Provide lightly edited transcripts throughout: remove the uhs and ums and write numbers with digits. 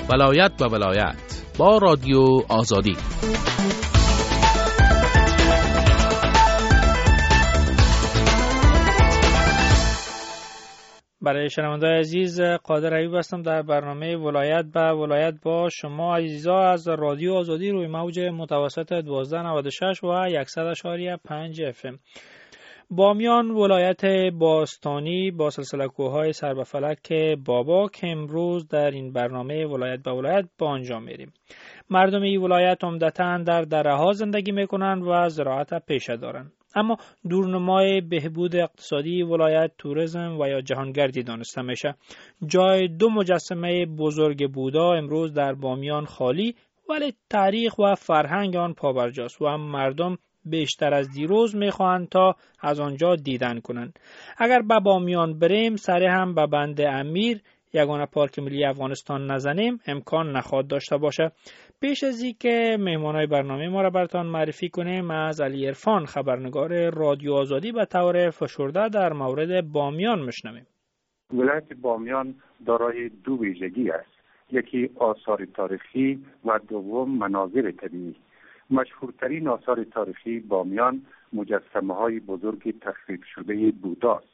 ولایت به ولایت با رادیو آزادی. برای شنونده‌های عزیز، قادر ایوب هستم در برنامه ولایت به ولایت با شما عزیزا از رادیو آزادی روی موج متوسط 1296 و 100.5 FM. بامیان ولایت باستانی با سلسله کوههای سر به فلک بابا که امروز در این برنامه ولایت به ولایت با آنجا میریم. مردم این ولایت عمدتاً در دره‌ها زندگی میکنند و زراعت پیشه دارند. اما دورنمای بهبود اقتصادی ولایت توریسم و یا جهانگردی دانسته میشه. جای دو مجسمه بزرگ بودا امروز در بامیان خالی، ولی تاریخ و فرهنگ آن پابرجاست و مردم بیشتر از دیروز میخواهند تا از آنجا دیدن کنند. اگر به بامیان بریم سریع هم به بند امیر یگانه پارک ملی افغانستان نزنیم امکان نخواهد داشته باشه. پیش از این که مهمانای برنامه ما را براتان معرفی کنیم، از علی عرفان خبرنگار رادیو آزادی به طور فشرده در مورد بامیان میشنویم. ولایت بامیان دارای دو ویژگی است، یکی آثار تاریخی و دوم مناظر طبیعی. مشهورترین آثار تاریخی بامیان مجسمه‌های بزرگ تخریب شده بوداست.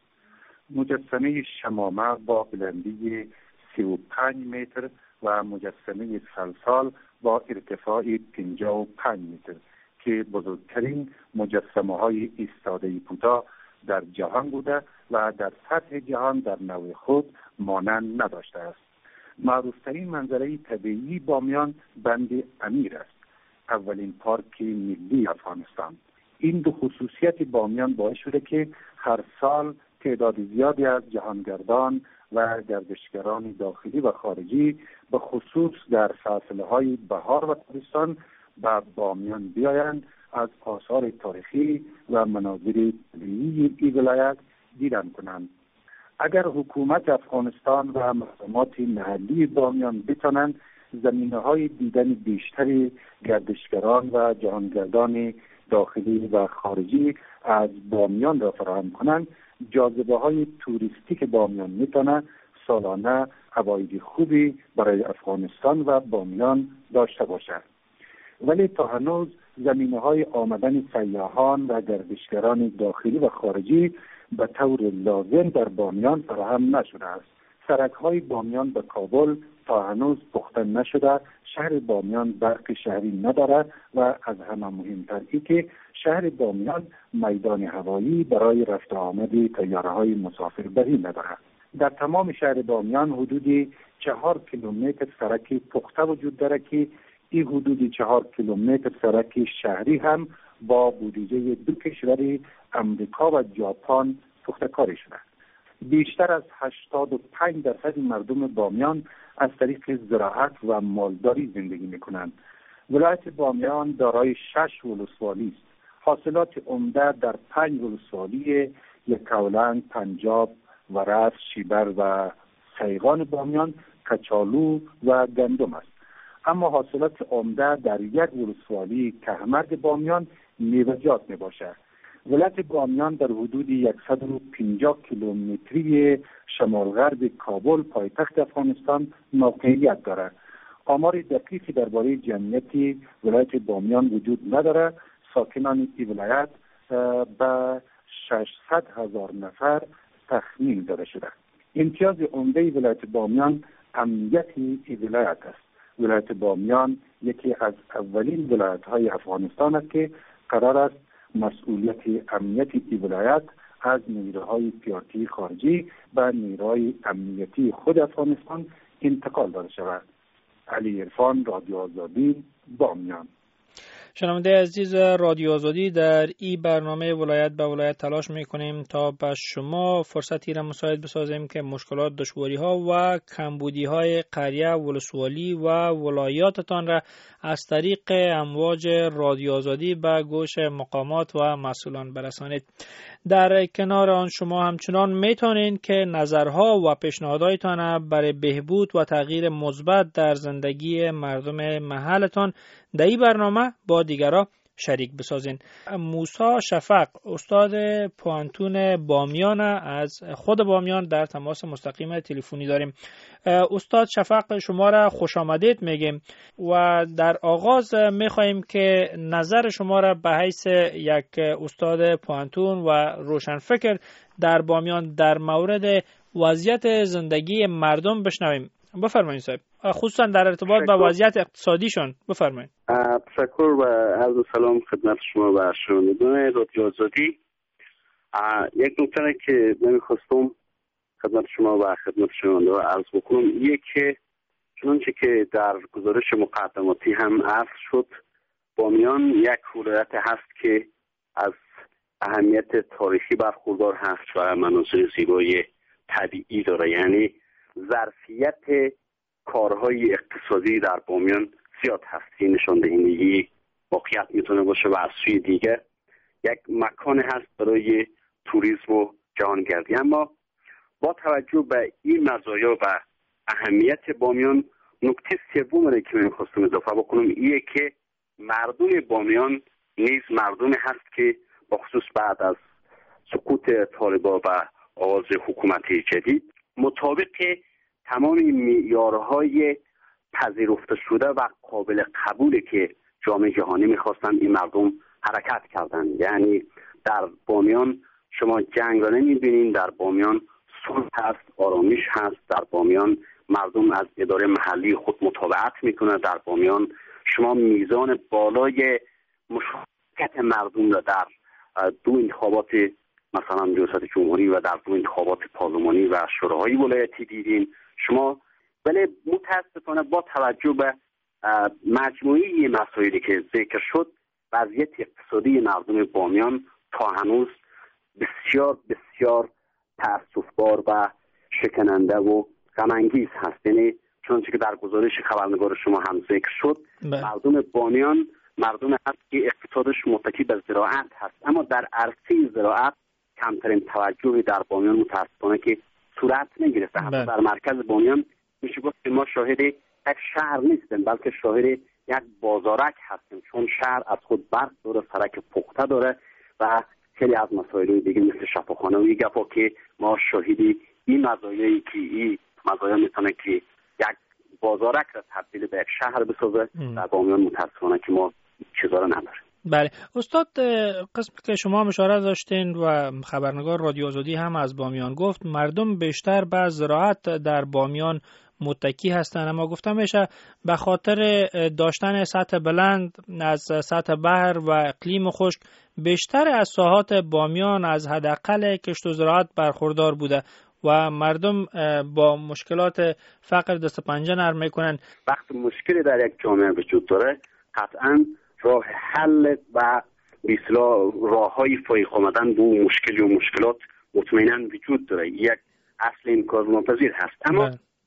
مجسمه شمامه با بلندی 35 متر و مجسمه سلسال با ارتفاع 55 متر که بزرگترین مجسمه‌های ایستاده بودا در جهان بوده و در سطح جهان در نوع خود مانند نداشته است. معروفترین منظره طبیعی بامیان بند امیر است، اولین پارک ملی افغانستان. این دو خصوصیت بامیان باعث شده که هر سال تعداد زیادی از جهانگردان و گردشگران داخلی و خارجی به خصوص در فصلهای بهار و تابستان به بامیان بیایند از آثار تاریخی و مناظر طبیعی این ولایت دیدن کنند. اگر حکومت افغانستان و مقامات محلی بامیان بتوانند زمینه‌های دیدن بیشتری گردشگران و جهانگردان داخلی و خارجی از بامیان را فراهم کنند، جاذبه‌های توریستیک بامیان میتونه سالانه عواید خوبی برای افغانستان و بامیان داشته باشد. ولی تا هنوز زمینه‌های آمدن سیاحان و گردشگران داخلی و خارجی به طور لازم در بامیان فراهم نشده است. سرک‌های بامیان به کابل تا هنوز پخته نشده، شهر بامیان برق شهری ندارد و از همه مهمتر که شهر بامیان میدان هوایی برای رفت و آمد طیاره‌های مسافربری ندارد. در تمام شهر بامیان حدود 4 کیلومتر سرک پخته وجود دارد که این حدود 4 کیلومتر سرک شهری هم با بودجه دو کشور امریکا و ژاپن پخته کاری شده. بیشتر از 85% مردم بامیان از طریق زراعت و مالداری زندگی میکنند. ولایت بامیان دارای 6 ولسوالی است. حاصلات عمده در 5 ولسوالی یکاولنگ، پنجاب، ورس، شیبر و سیغان بامیان کچالو و گندم است. اما حاصلات عمده در یک ولسوالی کهمرد بامیان میوه‌جات میباشد. ولایت بامیان در حدود 150 کیلومتری شمال غرب کابل پایتخت افغانستان موقعیت دارد. آمار دقیقی درباره جمعیت ولایت بامیان وجود ندارد. ساکنان این ولایت به 600,000 نفر تخمین داده شده. امتیاز عمده ولایت بامیان امنیت این ولایت است. ولایت بامیان یکی از اولین ولایت‌های افغانستان است که قرار است مسئولیت امنیت این ولایت از نیروهای پیاتی خارجی به نیروهای امنیتی خود افغانستان انتقال داده شود. علی عرفان، رادیو آزادی، بامیان. شنونده عزیز رادیو آزادی، در این برنامه ولایت به ولایت تلاش میکنیم تا به شما فرصتی را مساعد بسازیم که مشکلات، دشواری ها و کمبودی های قریه، ولسوالی و ولایاتتان را از طریق امواج رادیو آزادی به گوش مقامات و مسئولان برسانید. در کنار آن شما همچنان میتونید که نظرها و پیشنهاداتتان برای بهبود و تغییر مثبت در زندگی مردم محلتان در این برنامه با دیگران شریک بسازین. موسی شفق استاد پوانتون بامیان از خود بامیان در تماس مستقیم تلفنی داریم. استاد شفق شما را خوش آمدید میگیم و در آغاز میخواهیم که نظر شما را به حیث یک استاد پوانتون و روشنفکر در بامیان در مورد وضعیت زندگی مردم بشنویم. بفرمایید صاحب، خصوصا در ارتباط با وضعیت اقتصادیشون. بفرمایید. تشکر و عرض سلام خدمت شما و شنوندگان رادیو آزادی. یک نکته که نمیخواستم خدمت شما و خدمت شنوندگان عرض بکنم اینه که چنانچه که در گزارش مقدماتی هم عرض شد، بامیان یک ولایت هست که از اهمیت تاریخی برخوردار هست و مناظر زیبای طبیعی داره. یعنی ظرفیت کارهای اقتصادی در بامیان زیاد هست. این نشان دهنده واقعیت میتونه باشه و از سوی دیگه یک مکان هست برای توریسم و جهانگردی. اما با توجه به این مزایا و اهمیت بامیان، نکته سومی که من خواستم اضافه بکنم اینه که مردم بامیان نیز مردمی هست که با خصوص بعد از سقوط طالبان و آغاز حکومت جدید مطابق تمام معیارهای پذیرفته شده و قابل قبولی که جامعه جهانی میخواستن این مردم حرکت کردن. یعنی در بامیان شما جنگ را نمیبینین، در بامیان صلح هست، آرامش هست، در بامیان مردم از اداره محلی خود متابعت میکنه، در بامیان شما میزان بالای مشارکت مردم را در دو انتخابات مثلا ریاست جمهوری و در دو انتخابات پارلمانی و شوراهای ولایتی دیدین شما. ولی متاسفانه با توجه به مجموعه مسائلی که ذکر شد، وضعیت اقتصادی مردم بامیان تا هنوز بسیار بسیار تأسفبار و شکننده و غم‌انگیز هست. یعنی چونچه که در گزارش خبرنگار شما هم ذکر شد، مردم بامیان مردم هست که اقتصادش متکی به زراعت هست، اما در عرصه زراعت کمترین توجهی در بامیان متاسفانه که صورت نگرفته. حتی در مرکز بامیان میشه گفت که ما شاهد یک شهر نیستیم، بلکه شاهد یک بازارک هستیم، چون شهر از خود برق داره، سرک پخته داره و خیلی از مسائل دیگه مثل شفاخانه و گپا که ما شاهدی این مزایایی که این مزایا میتونه که یک بازارک را تبدیل به یک شهر بسازه، در بامیان متاسفانه که ما چیزا را نداریم. بله استاد، قسمی که شما اشاره داشتین و خبرنگار رادیو آزادی هم از بامیان گفت مردم بیشتر به زراعت در بامیان متکی هستند، اما گفتم میشه به خاطر داشتن سطح بلند از سطح بحر و اقلیم خشک بیشتر از ساحات بامیان از حداقل کشت و زراعت برخوردار بوده و مردم با مشکلات فقر دست پنجه نرم میکنن. وقتی مشکلی در یک جامعه وجود داره قطعاً راه حل و بی‌اصلاح راه‌های فایق آمدن به مشکل و مشکلات مطمئناً وجود داره. یک اصل انکارناپذیر هست. اما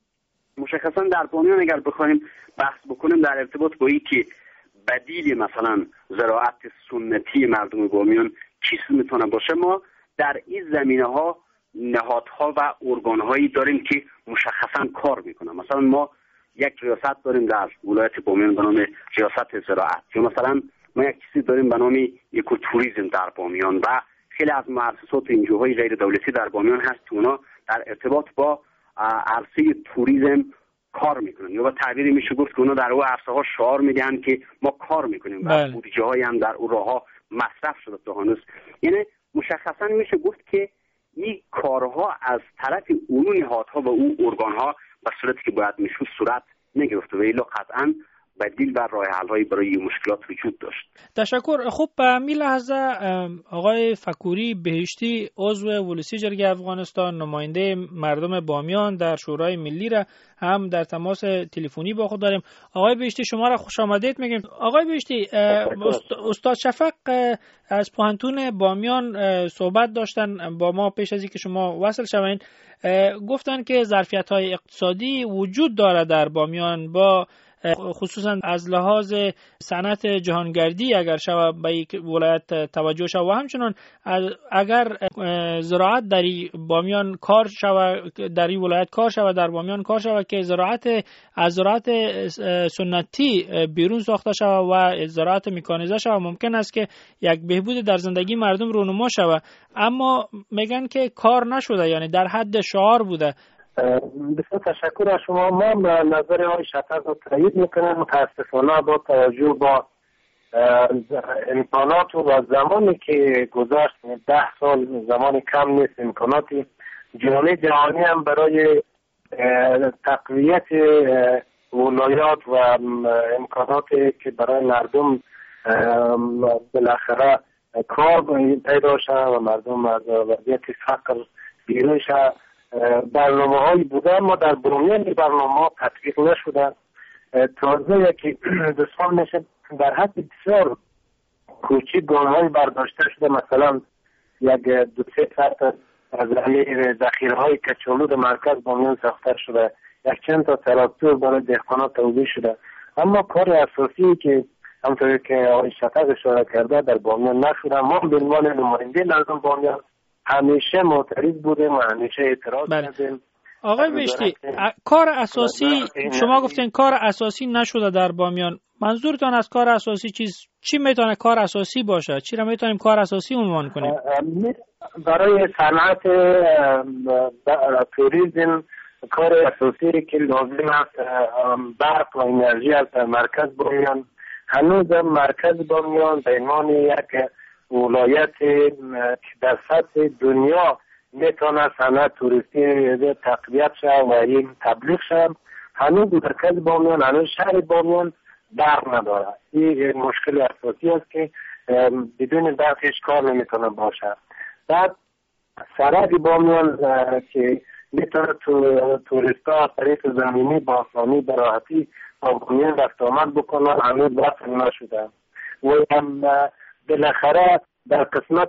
مشخصاً در بامیان اگر بخوایم بحث بکنیم در ارتباط با اینکه بدیل مثلا زراعت سنتی مردم بامیان چیز میتونه باشه، ما در این زمینه‌ها نهادها و ارگان‌هایی داریم که مشخصاً کار میکنن. مثلا ما یک ریاست داریم در ولایت بامیان به نام ریاست زراعت، یا مثلا ما یک چیزی داریم به نام اکوتوریسم در بامیان و خیلی از مؤسسات انجیوهای غیر دولتی در بامیان هست که اونا در ارتباط با عرصه توریسم کار میکنن، یا با تعبیری میشه گفت که اونا در اون عرصه ها شعار میدن که ما کار میکنیم و بودجه هایی هم در اون راه ها مصرف شده تا هنوز. یعنی مشخصا میشه گفت که این کارها از طرف اون نهادها و اون ارگانها به صورتی که باید میشود صورت نگرفته و الا قطعا بدیل و راه حل‌هایی برای مشکلات وجود داشت. تشکر. خب به همین لحظه آقای فکوری بهشتی عضو ولسی جرگه افغانستان، نماینده مردم بامیان در شورای ملی را هم در تماس تلفنی با خود داریم. آقای بهشتی شما را خوش آمدید میگیم. آقای بهشتی، استاد شفق از پوهنتون بامیان صحبت داشتن با ما پیش از اینکه شما وصل شوین، گفتن که ظرفیت‌های اقتصادی وجود داره در بامیان با خصوصا از لحاظ صنعت جهانگردی اگر شود به یک ولایت توجه شود و همچنان اگر زراعت در بامیان کار شود، در این ولایت کار شود، در بامیان کار شود که از زراعت سنتی بیرون ساخته شود و زراعت میکانیزه شود، ممکن است که یک بهبود در زندگی مردم رونما شود. اما میگن که کار نشده، یعنی در حد شعار بوده. بسیار تشکر از شما. ما نظر آقای شطرنج رو تایید میکنم. متاسفانه با توجه با امکانات و زمانی که گذشت، 10 سال زمان کم نیست، امکانات جهانی هم برای تقویت ولایات و امکاناتی که برای مردم بالاخره کار پیدا شد و مردم از وضعیت فقر بیرون شد، برنامه هایی بوده، اما در بامیان برنامه تطبیق نشده. تازه که 2 سال میشه در حد بسیار کوچیک گام های برداشته شده. مثلا یک 2-3 فرد از ذخیره های کچالو در مرکز بامیان ساخته شده، یک چند تا تراکتور برای دهقانان توزیع شده، اما کار اساسی که همونطوری که آقای شطرنج اشاره کرده در بامیان نشده. ما به عنوان نماینده مردم بامیان همیشه معترض بودیم و همیشه اعتراض کردیم. آقای بهشتی، کار اساسی شما گفتین کار اساسی نشده در بامیان، منظورتان از کار اساسی چی میتونه کار اساسی باشه؟ چی را میتونیم کار اساسی عنوان کنیم؟ برای صنعت توریسم کار اساسی که لازم است برق و انرژی است در مرکز بامیان. هنوز مرکز بامیان به عنوان یک ولایت در سطح دنیا میتونه صنعت توریستی تقویت شد و این تبلیغ شد، هنوز مرکز بامیان، هنوز شهر بامیان برق نداره. این مشکل اساسی است که بدون برق هیچ کار نمیتونه باشه. بعد سرحد بامیان که میتونه توریستا از طریق زمینی با آسانی به راحتی با بامیان رفت آمد بکنن، هنوز وصل نشده. و هم بالاخره در قسمت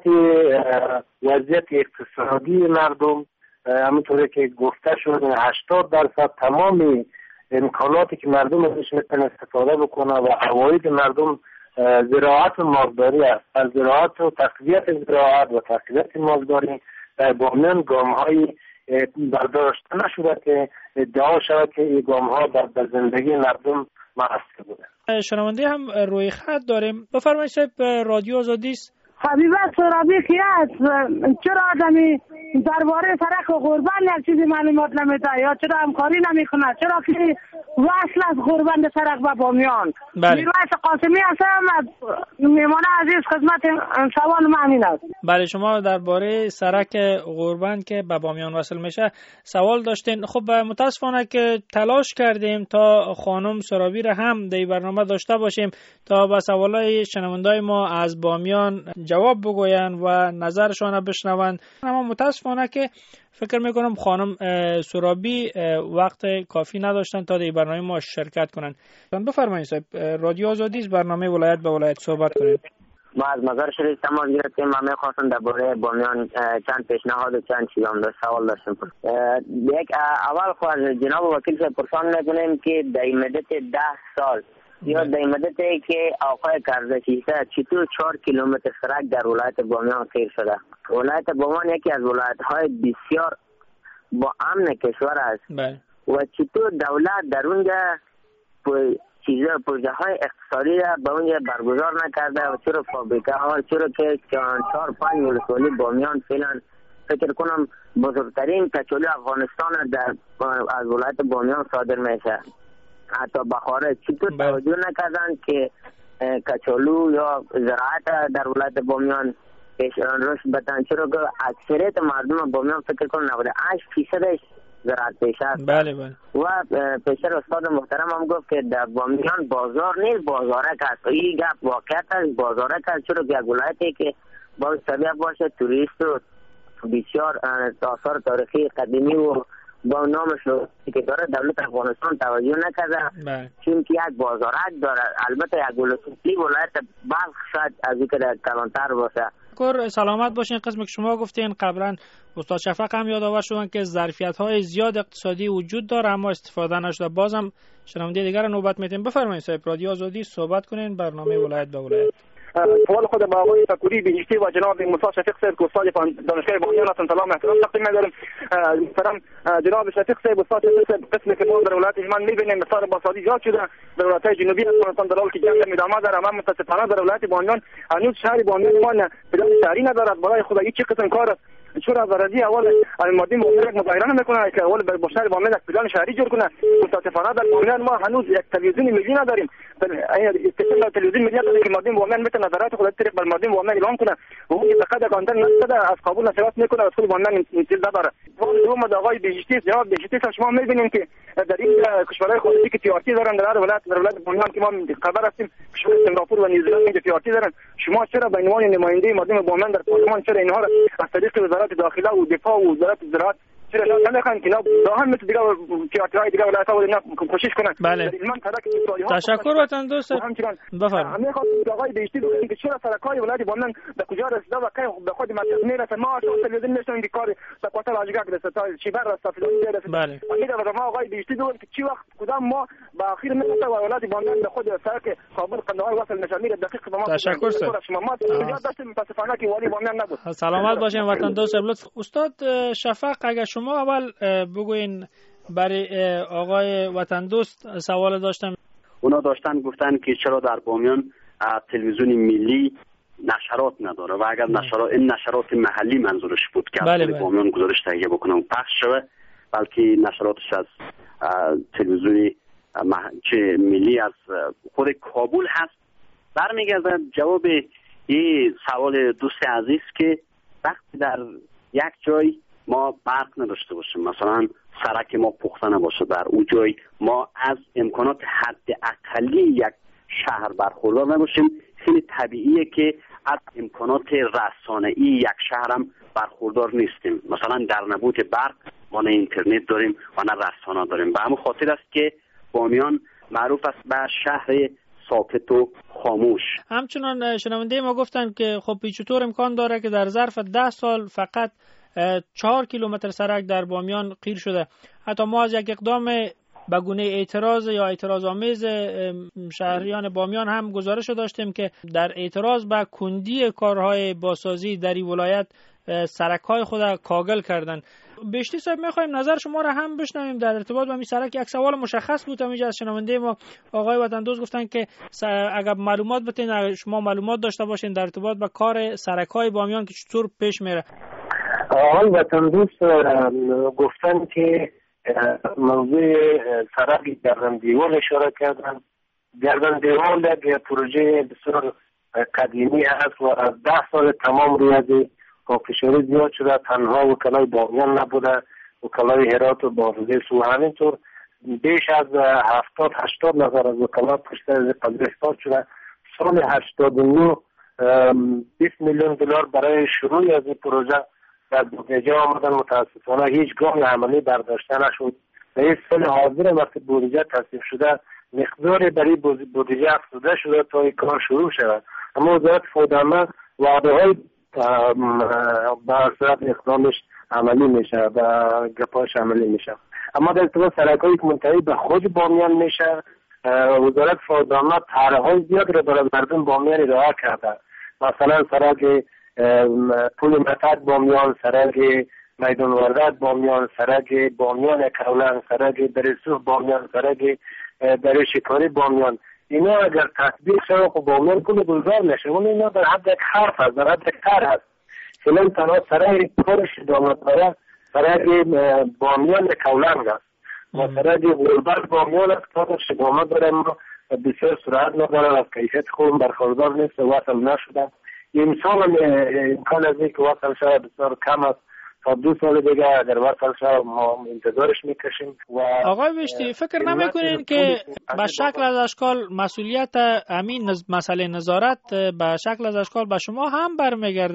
وضعیت اقتصادی مردم همونطوری که گفته شد 80% تمام امکاناتی که مردم ازش میتونن استفاده بکنه و عواید مردم زراعت و مالداری است. از زراعت و تقویت زراعت و تقویت مالداری در بامیان گام‌های برداشته نشده که ادعا شود که این گام‌ها در زندگی مردم مؤثر بوده. شنونده هم روی خط داریم. بفرمایید صاحب، رادیو آزادی است. حبیبه سرابی کی است؟ چرا آدمی درباره سرک و غربان یک چیزی معلومات نمیده یا چرا همکاری نمیکنه؟ چرا که وصل از غربان سرک به بامیان؟ میرویس قاسمی هستم از میمانه عزیز، خدمت سوال من همین است. بله، شما درباره سرک غربان که به بامیان وصل میشه سوال داشتین. خب متاسفانه که تلاش کردیم تا خانم سرابی را هم در برنامه داشته باشیم تا به سوالای شنوندای ما از بامیان جواب بگوین و نظرشان بشنوند، اما متاسفانه که فکر میکنم خانم سرابی وقت کافی نداشتن تا در برنامه ما شرکت کنند. بفرمایید صاحب، رادیو آزادی است، برنامه ولایت به ولایت صحبت کنید. ما از مزار شریف تماس گرفتیم. ما میخواستم درباره بامیان چند پیشنهاد و چند چیزام سوال داشتم. یک اول خو از جناب وکیل صاحب پرسان میکنیم که در مدت 10 سال یا در مدتی که آقای کرزشیسته چطور 4 کیلومتر سرک در ولایت بامیان خیر شده. ولایت بامیان یکی از ولایت‌های بسیار با امن کشور است و چطور دولت در اونجا پروژه های اقتصادی را به اونجا برگزار نکرده و چرا فابریکه ها، چرا که 4-5 ولسوالی بامیان فعلا فکر کنم بزرگترین کچالو افغانستان از ولایت بامیان صادر میشه، حتی بخاره، چطور توجه نکردن که کچالو یا زراعت در ولایت بامیان رشد بدن؟ چرا که اکثریت مردم بامیان فکر کنم 98% زراعت پیشه است. بله بله. و پیشتر استاد محترم هم گفت که در بامیان بازار نیست، بازارک است. این گپ واقعیت است، بازارک است. چرا که یک ولایتی که با طبیعت باشه، توریست و بسیار آثار تاریخی قدیمی و با نامش رو که داره، دولت افغانستان توجه نکرده چون که یک بازارک داره. البته یک ولایت ولایت بلخ شاید از این که در کلانتر باشه، سلامت باشین. قسمی که شما گفتین قبلا استاد شفق هم یادآور شدن که ظرفیت‌های زیاد اقتصادی وجود داره اما استفاده نشده. بازم شنونده دیگر رو نوبت میدیم. بفرمایید صاحب رادیو آزادی صحبت کنین. برنامه ولایت به ولایت. سوال خود با آقای فکوری بهشتی و جناب موسی شفیق صاحب استاد دانشگاه بامیان هستند. سلام احترام تقدیم می‌دارم. محترم جناب شفیق صاحب استاد قسمی که ما در ولایت من می‌بینیم مثال باسازی زیاد شده در ولایت‌های جنوبی افغانستان در حالی که جنگ ادامه داره. اما متاسفانه در ولایت بامیان هنوز شهر بامیان ما پلان شهری ندارد. برای خدا هیچ قسم کار چون از ارضی اول المادی مدرک مظاهره نمیکنه که اول با شهر بامیان یک پلان شهری جور کنه. متاسفانه در بامیان ما هنوز یک تلویزیون ملی نداریم. استقلال تلویزیون ملی نداریم که مادی بامیان میتونه نظرات خود طریق بر مادی بامیان اعلام کنه و اون فقط کاندن نشده از قبول نشوات میکنه از خود بامیان انتظار نداره. دوم آقای بهشتی جواب بهشتی شما میبینیم که در این کشورهای خارجی که تیارتی دارن در ولایت بامیان که ما خبر هستیم کشور سنگاپور و نیوزلند که تیارتی دارن. شما چرا به عنوان نماینده مادی بامیان در پارلمان چرا اینها را از طریق وزارت داخله و دفاع و وزارت زراعت چرا نمیخوان که هم مثل دیگه تیاترهای دیگه ولایت ها اینا کوشش کنن؟ بله. تشکر وطن دوست. بفرمایید. همین خاطر آقای بهشتی بگید که چرا سرکای ولایت بامیان به کجا رسیده و کی به خود مرکز میرسه. ما اصلا تلویزیون نشون که کار به قطر واجگاک رسه تا چیبر رسه فلان رسه. بله. اگر ما آقای بهشتی بگید که چی وقت کدام ما به اخیر میرسه و ولایت بامیان به خود سرک کابل قندهار وصل نشه میره دقیق به ما. تشکر سر. شما ما یاد داشتیم متاسفانه که والی بامیان نبود. سلامت باشین وطن دوست. استاد شفق اگر شما اول بگوین برای آقای وطن دوست سوال داشتم. اونا داشتن گفتن که چرا در بامیان تلویزیون ملی نشرات نداره و اگر این نشرات محلی منظورش بود که بله بامیان گزارش تهیه بکنه و پخش شوه بلکه نشراتش از تلویزیون ملی از خود کابل هست. برمیگرده جواب یه سوال دوست عزیز که وقتی در یک جای ما برق نداشته باشیم مثلا سرک ما پخته نباشه در اون جای ما از امکانات حد اقلی یک شهر برخوردار نباشیم خیلی طبیعیه که از امکانات رسانه‌ای یک شهر هم برخوردار نیستیم. مثلا در نبود برق ما نه اینترنت داریم و نه رسانه داریم. به همون خاطر است که بامیان معروف است به شهر ساکت و خاموش. همچنان شنونده ما گفتن که خب چطور امکان داره که در ظرف 10 سال فقط 4 کیلومتر سرک در بامیان قیر شده. حتی ما از یک اقدام به گونه اعتراض یا اعتراض آمیز شهریان بامیان هم گزارش داشتیم که در اعتراض به کندی کارهای بازسازی در این ولایت سرک‌های خود کاگل کردن. بهشتی صاحب می‌خوایم نظر شما را هم بشنویم در ارتباط با این سرک. یک سوال مشخص بود همینجا از شنونده ما آقای وطن دوست گفتن که اگر معلومات بتین اگر شما معلومات داشته باشین در ارتباط با کار سرک‌های بامیان که چطور پیش میره. آقای وطن دوست گفتن که موضوع سرک گردن دیوار اشاره کردن. گردن دیوار یک پروژه بسیار قدیمی است و از 10 سال تمام روی کافشاری زیاد شده. تنها وکلای بامیان نبوده، وکلای هرات و بارزه سو همینطور بیش از 70-80 نفر از وکلات پشت از قضیه استاد شده. سال 89 20 میلیون دلار برای شروع از این پروژه در بودجه آمدن. متاسفانه هیچ گام عملی برداشته نشد. در این سال حاضر وقتی بودجه تصویب شده مقداری برای بودجه افزوده شده تا این کار شروع شود. اما وزارت فودامه وعده های به صورت اقدامش عملی میشه و گپاش عملی میشه. اما در ارتباط سرک‌هایی که منتهی به خود بامیان میشه وزارت فودامه طرح‌های زیاد را برای مردم بامیان ارائه کرده. مثلا سرک پول متد بامیان، سرک میدان وردت بامیان، سرک بامیان کولن، سرک درسوخ بامیان، سرک در شکاری بامیان. اینا اگر تطبیق شد خب بامیان کل گلزار نشه. اون اینا در حد یک حرف هست، در حد یک تر هست. فعلا تنها سرک کارش دامت داره سرک بامیان کولن هست و سرک غربت بامیان است کارش دامت داره اما بسیار سرعت نداره از کیفیت خوب برخوردار نیست و وصل نشده. امسال هم امکان از این که وصل شده بسیار کم است. تا 2 سال دیگه اگر وصل شده ما انتظارش میکشیم. آقای بهشتی فکر نمیکنین که به شکل از اشکال مسئولیت همین مسئله نظارت به شکل از اشکال به شما هم برمیگرده؟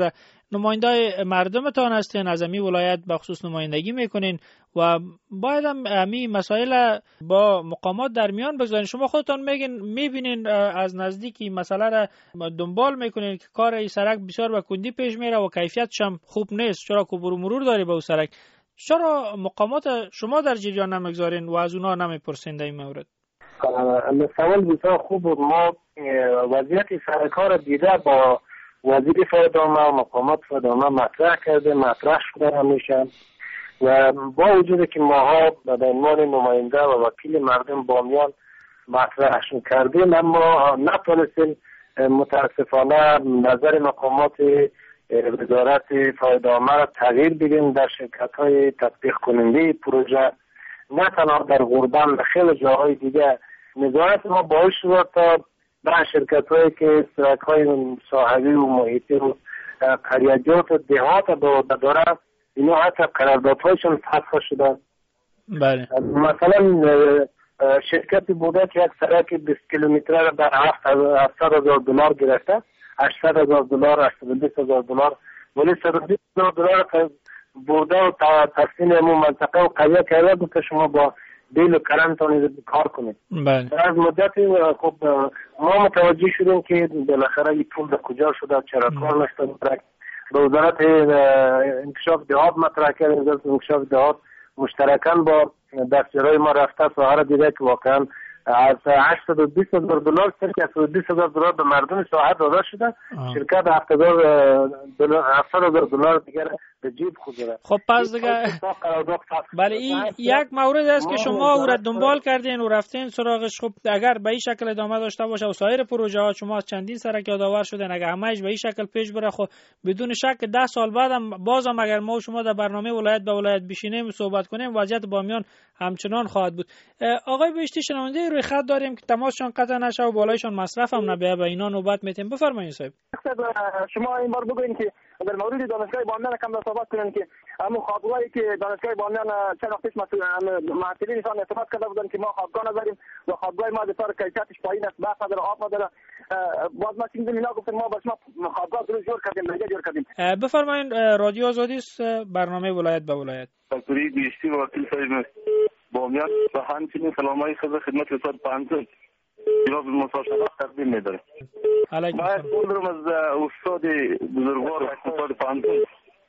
نماینده مردمتان هستین، از امی ولایت به خصوص نمایندگی میکنین و باید هم امی مسائل با مقامات در میان بگذارین. شما خودتان میبینین از نزدیکی مسئله را دنبال میکنین که کار این سرک بسیار به کندی پیش میره و کیفیتش هم خوب نیست، چرا که مرور داره به اون سرک. چرا مقامات شما در جریان نمیگذارین و از اونا نمیپرسین در این مورد؟ سوال بسیار خوب بود. ما وضعیت سرکار را دیده با وزیر فایدامه و مقامات فایدامه مطرح شده همیشه و با وجود که ماها به عنوان نماینده و وکیل مردم بامیان مطرحش کردیم، اما نتونستیم متاسفانه نظر مقامات وزارت فایدامه را تغییر بدیم در شرکت‌های تطبیق کننده پروژه. نه تنها در غربان و خیلی جاهای دیگه نظارت ما باعث شد تا به شرکت‌هایی که سرک‌های ساحلی و محیطی و قریجات و دهات داره، اینا حتی قراردادهایشون فسخ شده. بله. مثلا شرکتی بوده که یک سرک 20 کیلومتر را در $700,000 گرفته، $800,000 $820,000، ولی $120,000 بوده و تقسیم امون منطقه و قضیه کرده بود که شما با دیل و کرنتان کار کنید. بله. از مدتی خب ما متوجه شدیم که بالاخره این پول در کجا شده، چرا کار نشده. به وزارت انکشاف دهات مطرح کردیم. وزارت انکشاف دهات مشترکاً با دستیارای ما رفته ساحه دیده که واقعاً از $820,000 $820,000 به مردم ساحه داده شده. شرکت $70,000 دیگر به جیب خود داره. خب پس دیگه بله این یک مورد است که شما او را دنبال کردین و رفتین سراغش. خب اگر به این شکل ادامه داشته باشه و سایر پروژه ها شما از چندین سرک یادآور شدن، اگر همه‌اش به این شکل پیش بره، خب بدون شک 10 سال بعد هم بازم اگر ما و شما در برنامه ولایت به ولایت بشینیم و صحبت کنیم، وضعیت بامیان همچنان خواهد بود. آقای بهشتی، شنونده روی خط داریم که تماسشان قطع نشه و بالایشان مصرف هم نبیه، به اینا نوبت میتیم. بفرمایید صاحب. شما این بار بگوین که در مورد دانشگاه بامیان کم صحبت کنین که همون خوابگاهی که دانشگاه بامیان چند وقت پیش مسئولینشان اعتماد کرده بودن که ما خوابگاه نداریم و خوابگاه ما بسیار کیفیتش پایین است، برق نداره، آب نداره. باز ما چیزی اینا گفتن ما بس ما خوابگاه درست جور کردیم. بفرمایید. رادیو آزادی است، برنامه ولایت به ولایت. دکتری بیشتی وکیل صاحب بامیان و همچنین سلامای خدمت استاد پانتون جناب مصاحبه تقدیم می‌دارم. ما اون از استاد بزرگوار استاد پانتون.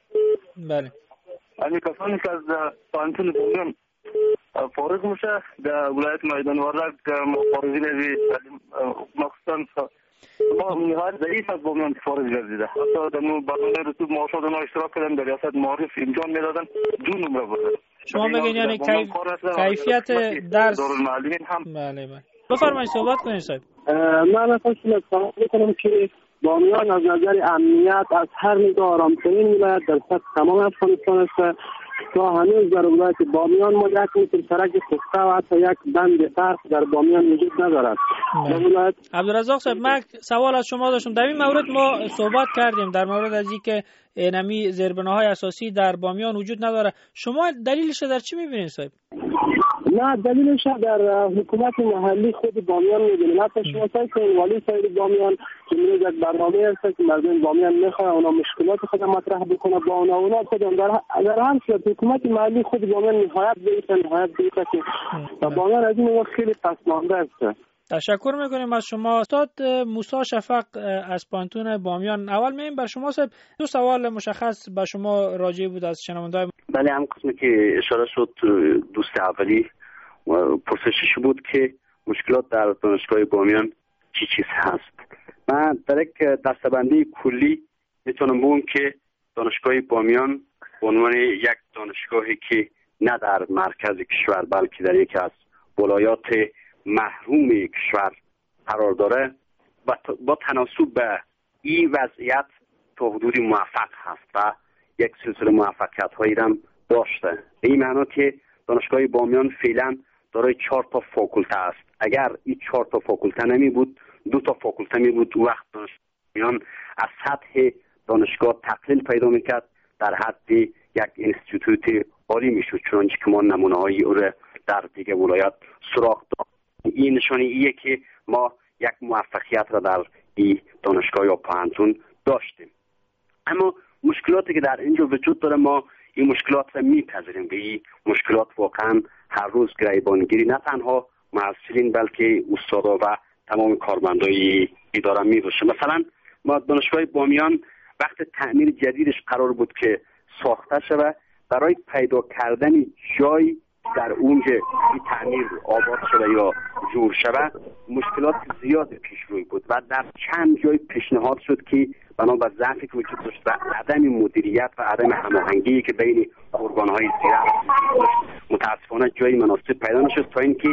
بله. امی کسانی که از پانتون بامیان فارغ میشه در ولایت میدان ورق فارغین تعلیم مخصوصا ما نهایت ضعیف از بامیان فارغ گردیده. حتی در برنامه رسوب معاشات ما اشتراک کردن، در ریاست معارف امتحان میدادن، 2 نمره بردن. شما بگین یعنی کیفیت درس هم. بله. بفرمایید صحبت کنید صاحب. من اصلا سوال میکنم که بامیان از نظر امنیت از هر نگاه آرام‌ترین ولایت در سطح تمام افغانستان است. تا هنوز در ولایت بامیان ما یک متر سرک پخته و حتی یک بند برق در بامیان وجود ندارد. عبدالرزاق صاحب، من سوال از شما داشتم. در این مورد ما صحبت کردیم در مورد از اینکه نمی زیربناهای اساسی در بامیان وجود نداره. شما دلیلش در چی می‌بینید صاحب؟ نه، دلیلش در حکومت محلی خود بامیان می‌بینید. حتی شما که والی صاحب بامیان که میگه یک برنامه هست که مردم بامیان می‌خواد اونا مشکلات خود مطرح بکنه با اونا خود در هر صورت حکومت محلی خود بامیان نهایت بیت که بامیان از این خیلی پسمانده است. تشکر میکنیم از شما. استاد موسی شفق از پانتون بامیان. اول میگیم بر شما صاحب 2 سوال مشخص به شما راجع بود از شنونده‌های. بله، هم قسمی که اشاره شد دوست اولی پرسشش بود که مشکلات در دانشگاه بامیان چی هست. من در یک دسته‌بندی کلی میتونم بگم که دانشگاه بامیان به عنوان یک دانشگاهی که نه در مرکز کشور بلکه در یکی از ولایات محروم کشور قرار داره با تناسب به این وضعیت تا حدودی موفق هست و یک سلسله موفقیت هایی هم داشته. به این معنی که دانشگاه بامیان فعلا دارای 4 تا فاکولته است. اگر این 4 تا فاکولته نمی بود 2 تا فاکولته می بود، وقت دانشگاه بامیان از سطح دانشگاه تقلیل پیدا میکرد، در حد یک انستیتوت عالی میشد، چنانچه که ما نمونه هایی او را در دیگه ولایت سراغ داریم. این نشانه ایه که ما یک موفقیت را در این دانشگاه یا پانتون داشتیم. اما مشکلاتی که در اینجا وجود داره ما این مشکلات را میپذیریم و این مشکلات واقعا هر روز گریبانگیری نه تنها محصلین بلکه استادا و تمام کارمندای اداره میباشه. مثلا ما دانشگاه بامیان وقت تعمیر جدیدش قرار بود که ساخته شود، برای پیدا کردن جای در اونجا این تعمیر آباد شده یا جور شود مشکلات زیاد پیش روی بود و در چند جای پیشنهاد شد که بنا به ضعفی که وجود داشت و عدم مدیریت و عدم هماهنگی که بین ارگان‌های زیرا متاسفانه جای مناسب پیدا نشد تا اینکه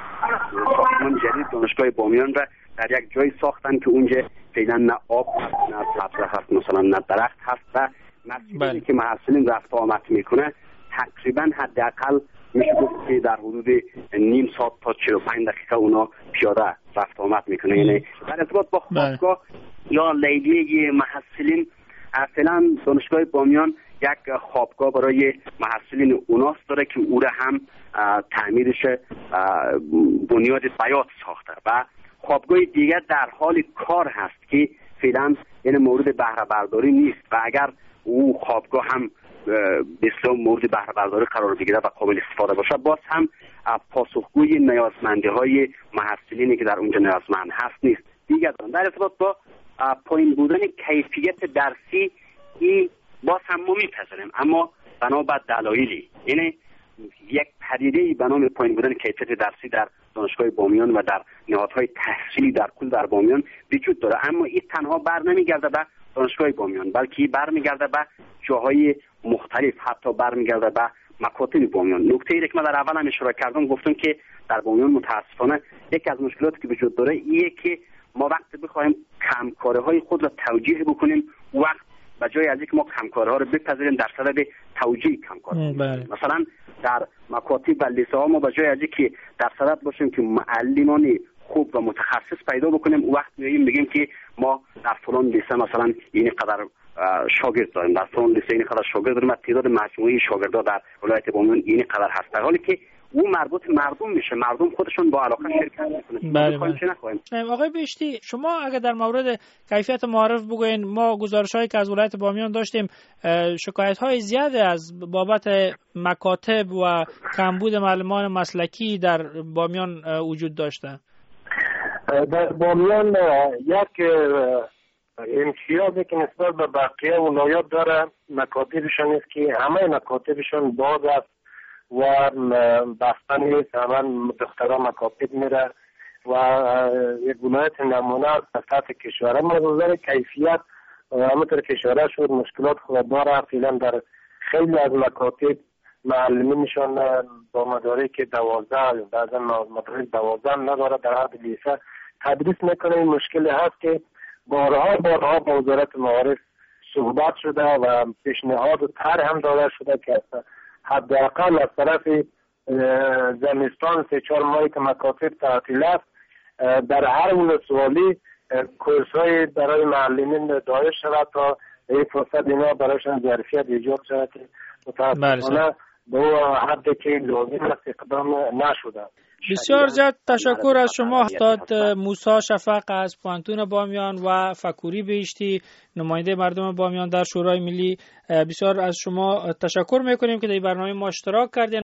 ساختمان جدید دانشگاه بامیان را در یک جای ساختن که اونجا فعلا نه آب هست نه سبزه هست، مثلا نه درخت هست و مسئله که محصلین رفت آمد میکنه تقریبا حداقل میشه گفت که در حدود نیم ساعت تا 45 دقیقه اونا پیاده رفت آمد میکنه. یعنی در ارتباط با خوابگاه یا لیلیه محصلین فعلا دانشگاه بامیان یک خوابگاه برای محصلین اوناس داره که او را هم تعمیرش بنیاد بیات ساخته و خوابگاه دیگر در حال کار هست که فعلا این مورد بهره برداری نیست و اگر او خوابگاه هم به اصطلاح مورد بهره برداری قرار بگیره و قابل استفاده باشه باز هم پاسخگوی نیازمندی های محصلینی که در اونجا نیازمند هست نیست. دیگر در ارتباط با پایین بودن کیفیت درسی این باز هم ما میپذیریم اما بنا به دلایلی، یعنی یک پدیده به نام پایین بودن کیفیت درسی در دانشگاه بامیان و در نهادهای تحصیلی در کل در بامیان وجود داره، اما این تنها بر نمیگرده به دانشگاه بامیان بلکه برمیگرده به جاهای مختلف، حتی برمیگرده به مکاتب بامیان. نکته ای که من در اول هم اشاره کردم گفتم که در بامیان متاسفانه یکی از مشکلاتی که وجود داره اینه که ما وقتی بخوایم کمکاری‌های خود را توجیه بکنیم وقت به جای از اینکه ما کمکاری‌ها رو بپذیریم در صدد توجیه کمکاری مثلا در مکاتب و لیسه ها ما به جای از اینکه در صدد باشیم که معلمان خوب و متخصص پیدا بکنیم وقت میاییم میگیم که ما در فلان لیسه مثلا این قدر شاگرد داریم، در فلان لیسه این قدر شاگرد داریم و تعداد مجموعی شاگردها در ولایت بامیان این قدر هست، در حالی که او مربوط مردم میشه، مردم خودشون با علاقه شرکت میکنن. آقای بهشتی شما اگر در مورد کیفیت معارف بگوین، ما گزارش‌هایی که از ولایت بامیان داشتیم شکایت‌های زیادی از بابت مکاتب و کمبود معلمان مسلکی در بامیان وجود داشته. در بامیان یک امتیازی که نسبت به بقیه ولایات داره مکاتبشان است که همه مکاتبشان باز است و بسته نیست، همه دخترها مکاتب میره و یک ولایت نمونه از سطح کشور. اما از نظر کیفیت همونطور که اشاره شد مشکلات خود داره. فعلا در خیلی از مکاتب معلمینشان با مدارک 12 بعضا مدارک 12 نداره، در حد لیسه تدریس میکنه. این مشکلی هست که بارها با وزارت معارف صحبت شده و پیشنهاد و طرح هم داده شده که حداقل از طرف زمستان 3-4 ماهی که مکاتب تعطیل است در هر ولسوالی کورس‌های برای معلمین دایر شود تا این فرصت اینا برایشان ظرفیت ایجاد شود که متاسفانه به حدی که لازم است اقدام نشده. بسیار زیاد تشکر از شما استاد موسی شفق از پوانتون بامیان و فکوری بهشتی نماینده مردم بامیان در شورای ملی. بسیار از شما تشکر میکنیم که در برنامه ما اشتراک کردین.